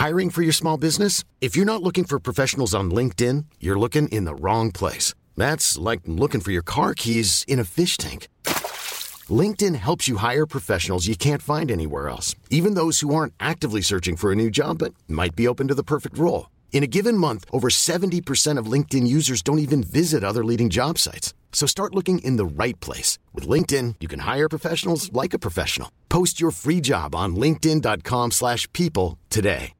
Hiring for your small business? If you're not looking for professionals on LinkedIn, you're looking in the wrong place. That's like looking for your car keys in a fish tank. LinkedIn helps you hire professionals you can't find anywhere else, even those who aren't actively searching for a new job but might be open to the perfect role. In a given month, over 70% of LinkedIn users don't even visit other leading job sites. So start looking in the right place. With LinkedIn, you can hire professionals like a professional. Post your free job on linkedin.com/people today.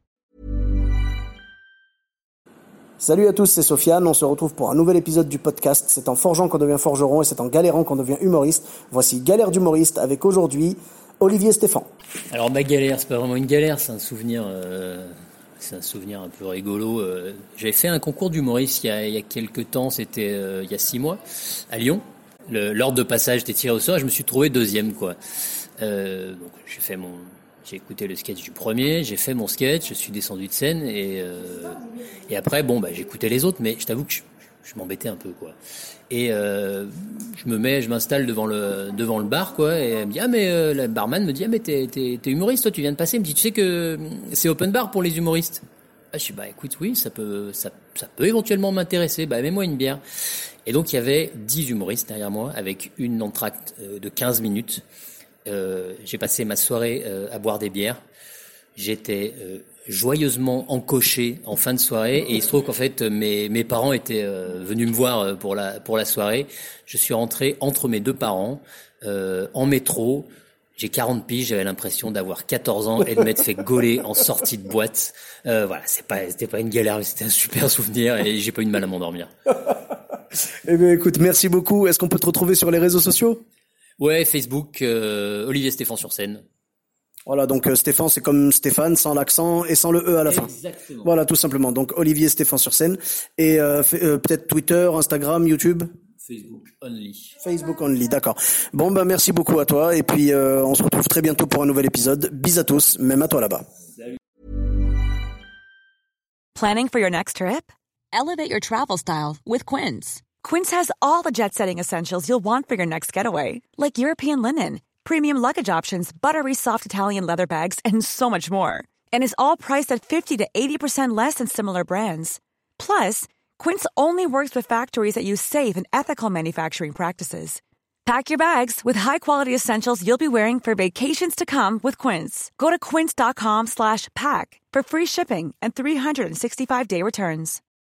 Salut à tous, c'est Sofiane, on se retrouve pour un nouvel épisode du podcast. C'est en forgeant qu'on devient forgeron et c'est en galérant qu'on devient humoriste. Voici Galère d'humoriste avec aujourd'hui Olivier Stéphane. Alors ma galère, c'est pas vraiment une galère, c'est un souvenir un peu rigolo. J'avais fait un concours d'humoriste il y a quelques temps, c'était il y a 6 mois, à Lyon. L'ordre de passage était tiré au sort et je me suis trouvé deuxième, quoi. Donc j'ai écouté le sketch du premier, j'ai fait mon sketch, je suis descendu de scène et après j'ai écouté les autres, mais je t'avoue que je m'embêtais un peu, quoi. Et je m'installe devant le bar, quoi, et elle me dit le barman me dit mais t'es humoriste, toi, tu viens de passer. Il me dit, tu sais que c'est open bar pour les humoristes. Je suis écoute, oui, ça peut éventuellement m'intéresser. Mets-moi une bière. Et donc il y avait 10 humoristes derrière moi avec une entracte de 15 minutes. J'ai passé ma soirée à boire des bières. J'étais joyeusement encoché en fin de soirée et il se trouve qu'en fait mes parents étaient venus me voir pour la soirée. Je suis rentré entre mes deux parents en métro. J'ai 40 piges, j'avais l'impression d'avoir 14 ans et de m'être fait gauler en sortie de boîte. C'était pas une galère, mais c'était un super souvenir et j'ai pas eu de mal à m'endormir. Eh bien écoute, merci beaucoup. Est-ce qu'on peut te retrouver sur les réseaux sociaux ? Ouais, Facebook, Olivier Stéphane sur scène. Voilà, donc Stéphane, c'est comme Stéphane, sans l'accent et sans le E à la fin. Exactement. Voilà, tout simplement. Donc Olivier Stéphane sur scène. Et peut-être Twitter, Instagram, YouTube ? Facebook only, d'accord. Bon, merci beaucoup à toi. Et puis, on se retrouve très bientôt pour un nouvel épisode. Bis à tous, même à toi là-bas. Salut. Planning for your next trip? Elevate your travel style with Quince. Quince has all the jet-setting essentials you'll want for your next getaway, like European linen, premium luggage options, buttery soft Italian leather bags, and so much more. And is all priced at 50 to 80% less than similar brands. Plus, Quince only works with factories that use safe and ethical manufacturing practices. Pack your bags with high-quality essentials you'll be wearing for vacations to come with Quince. Go to quince.com/pack for free shipping and 365-day returns.